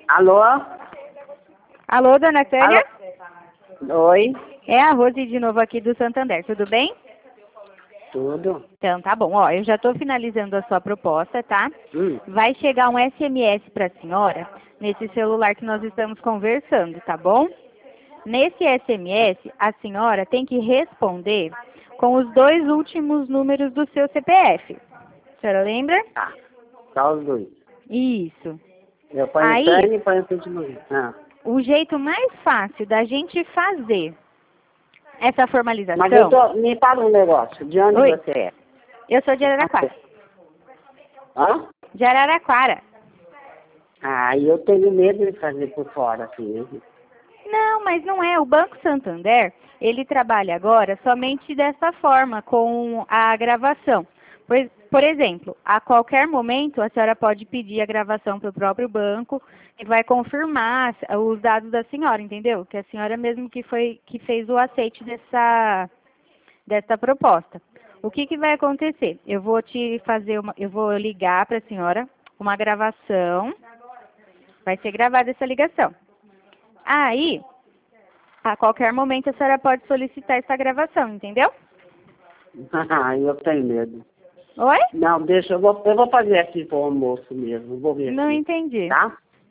Alô? Alô, dona Tânia? Alô? Oi? É a Rose de novo aqui do Santander, tudo bem? Tudo? Então, tá bom. Ó, eu já estou finalizando a sua proposta, tá? Vai chegar um SMS para a senhora nesse celular que nós estamos conversando, tá bom? Nesse SMS, a senhora tem que responder com os 2 últimos números do seu CPF. A senhora lembra? Tá. Só os dois. Isso. Eu ponho Aí, Tânia e ponho tudo no meio. o jeito mais fácil da gente fazer essa formalização... Mas me fala um negócio. De onde Oi. você é? Eu sou de Araraquara. Hã? De Araraquara. Ah, eu tenho medo de fazer por fora, assim. Não, mas não é. O Banco Santander, ele trabalha agora somente dessa forma, com a gravação. Pois, por exemplo, a qualquer momento a senhora pode pedir a gravação para o próprio banco e vai confirmar os dados da senhora, entendeu? Que a senhora mesmo que fez o aceite dessa proposta. O que vai acontecer? Eu vou eu vou ligar para a senhora uma gravação. Vai ser gravada essa ligação. Aí, a qualquer momento a senhora pode solicitar essa gravação, entendeu? Eu tenho medo. Oi? Não, deixa, eu vou fazer aqui pro almoço mesmo. Vou ver Não aqui, entendi. tá?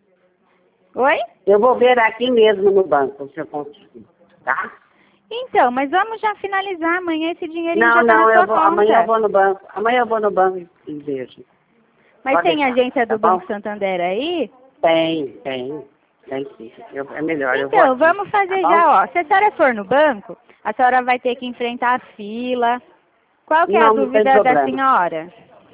Oi? Eu vou ver aqui mesmo no banco, se eu conseguir, tá? Então, mas vamos já finalizar. Amanhã esse dinheirinho já tá Não, na sua conta. amanhã eu vou no banco. Amanhã eu vou no banco e vejo. Mas Pode tem deixar, agência do tá bom? Banco Santander aí? Tem sim. É melhor, eu vou Então, aqui, vamos fazer tá bom? já, ó. Se a senhora for no banco, a senhora vai ter que enfrentar a fila. Qual que é a Não tem dúvida da problema. senhora?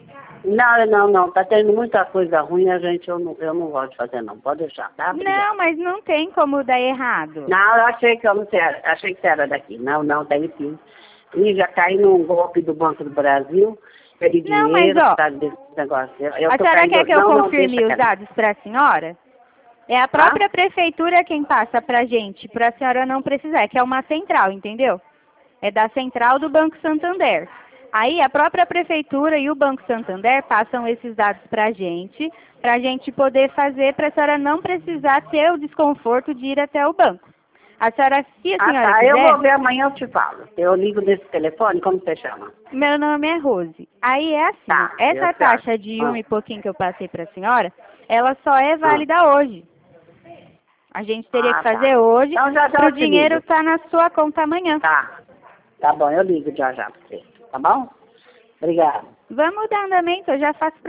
Não, tá tendo muita coisa ruim, eu não gosto de fazer não, pode deixar, tá? Obrigada. Não, mas não tem como dar errado. Não, eu achei que achei que você era daqui. Não, tem sim. E já caí num golpe do Banco do Brasil, perdi Não, dinheiro, mas ó, por causa desse negócio. a senhora quer que eu confirme os dados para a senhora? É a própria prefeitura quem passa para a gente, para a senhora não precisar, que é uma central, entendeu? É da central do Banco Santander. Aí a própria prefeitura e o Banco Santander passam esses dados para a gente poder fazer, para a senhora não precisar ter o desconforto de ir até o banco. A senhora, se a senhora quiser... Eu vou ver amanhã, eu te falo. Eu ligo nesse telefone, como você chama? Meu nome é Rose. Aí é assim, Tá, essa taxa de 1 e pouquinho que eu passei para a senhora, ela só é válida hoje. A gente teria que fazer hoje, então, já para o dinheiro estar na sua conta amanhã. Tá bom, eu ligo já pra você, tá bom? Obrigada. Vamos dar andamento, eu já faço